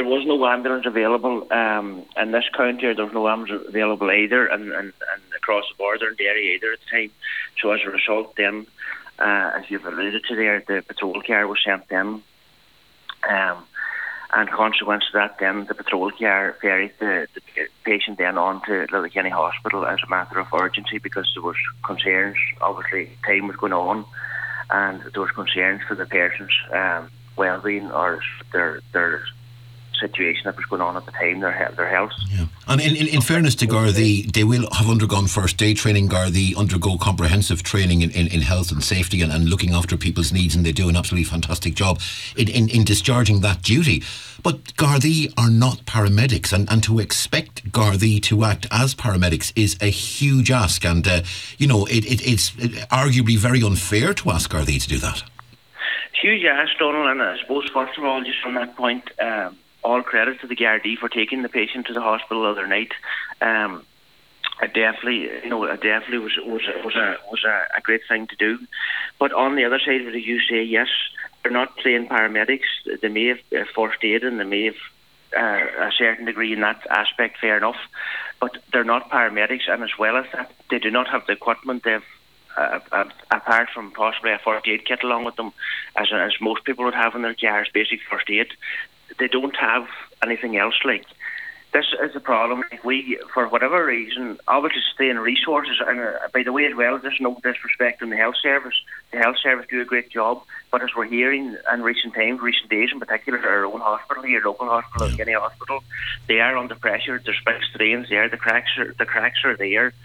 there was no ambulance available in this county, or there was no ambulance available either, and across the border in Derry either at the time. So as a result, then, as you've alluded to there, the patrol car was sent in, and consequence of that, then the patrol car ferried the patient then on to Letterkenny Hospital as a matter of urgency, because there was concerns. Obviously, time was going on, and there was concerns for the person's well-being or their situation that was going on at the time, their health. Yeah. And in fairness to Gardaí, they will have undergone first aid training. Gardaí undergo comprehensive training in health and safety and looking after people's needs, and they do an absolutely fantastic job in discharging that duty. But Gardaí are not paramedics, and to expect Gardaí to act as paramedics is a huge ask, and it's arguably very unfair to ask Gardaí to do that. Huge ask, Donald, and I suppose first of all, just on that point, all credit to the Gardaí for taking the patient to the hospital the other night. It definitely was a great thing to do. But on the other side of it, as you say, yes, they're not trained paramedics. They may have first aid, and they may have a certain degree in that aspect, fair enough. But they're not paramedics, and as well as that, they do not have the equipment. They've apart from possibly a first aid kit along with them, as most people would have in their cars, basic first aid. They don't have anything else. Like, this is a problem. Like, we, for whatever reason, obviously staying resources, and by the way as well, there's no disrespect in the health service. The health service do a great job, but as we're hearing in recent days in particular, our own hospital here, local hospital, Letterkenny Hospital, they are under pressure. There's big strains there. The cracks are there.